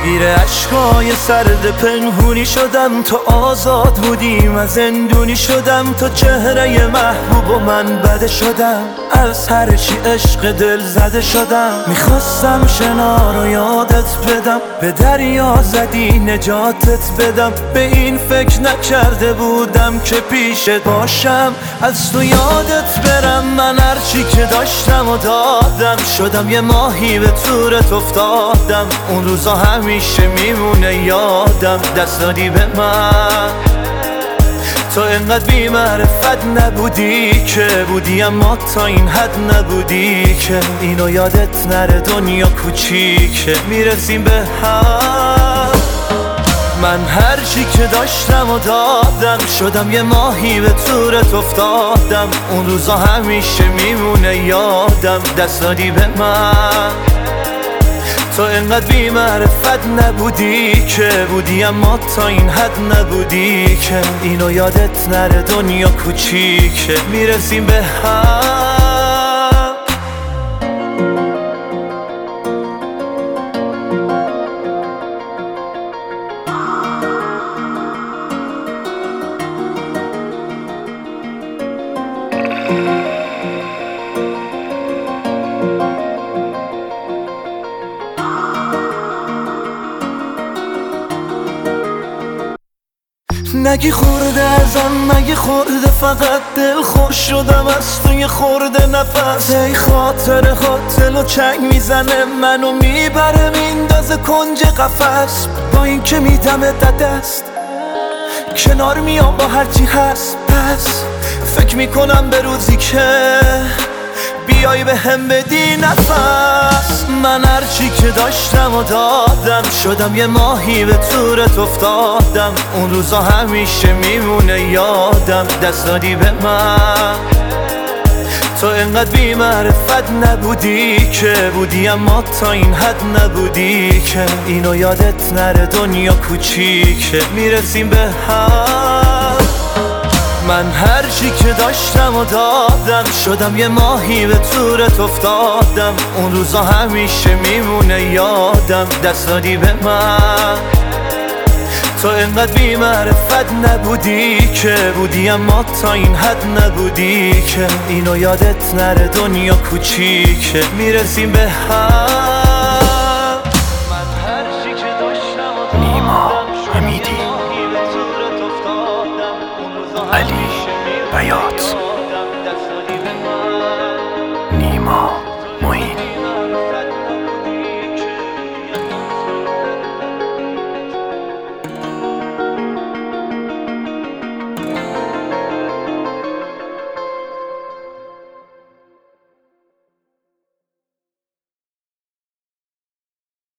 درگیر عشقای سرد پنهونی شدم، تو آزاد بودی من زندونی شدم، تو چهره محبوب و من بده شدم، از هر چی عشق دل زده شدم. میخواستم شنا رو یادت بدم، به دریا زدی نجاتت بدم، به این فکر نکرده بودم که پیشت باشم از تو یادت برم. من هرچی که داشتم و دادم، شدم یه ماهی به تورت افتادم، اون روزا همیشه میمونه یادم، دست دادی به من. تو انقدر بی معرفت نبودی که بودی، اما تا این حد نبودی که اینو یادت نره دنیا کوچیکه، میرسیم به هم. من هرچی که داشتم و دادم، شدم یه ماهی به تورت افتادم، اون روزا همیشه میمونه یادم، دست دادی به من. تو انقدر بی معرفت نبودی که بودی، اما تا این حد نبودی که اینو یادت نره دنیا کوچیکه، میرسیم به هم. نگی خورده ازم، مگه خورده فقط دل خوش شدم از تو یه خورده نفس. ای خاطر قاتل و چنگ میزنه منو میبره میندازه کنج قفس، با این که میدمت دست کنار میام با هرچی هست. پس فکر میکنم به روزی که بیای به هم بدی نفس. من هرچی که داشتم و دادم، شدم یه ماهی به تورت افتادم، اون روزا همیشه میمونه یادم، دست دادی به من. تو انقدر بی معرفت نبودی که بودی، اما تا این حد نبودی که اینو یادت نره دنیا کوچیکه، میرسیم به هم. من هرچی که داشتم و دادم، شدم یه ماهی به تورت افتادم، اون روزا همیشه میمونه یادم، دست دادی به من. تو انقدر بی معرفت نبودی که بودی، اما تا این حد نبودی که اینو یادت نره دنیا کوچیکه، میرسیم به هم.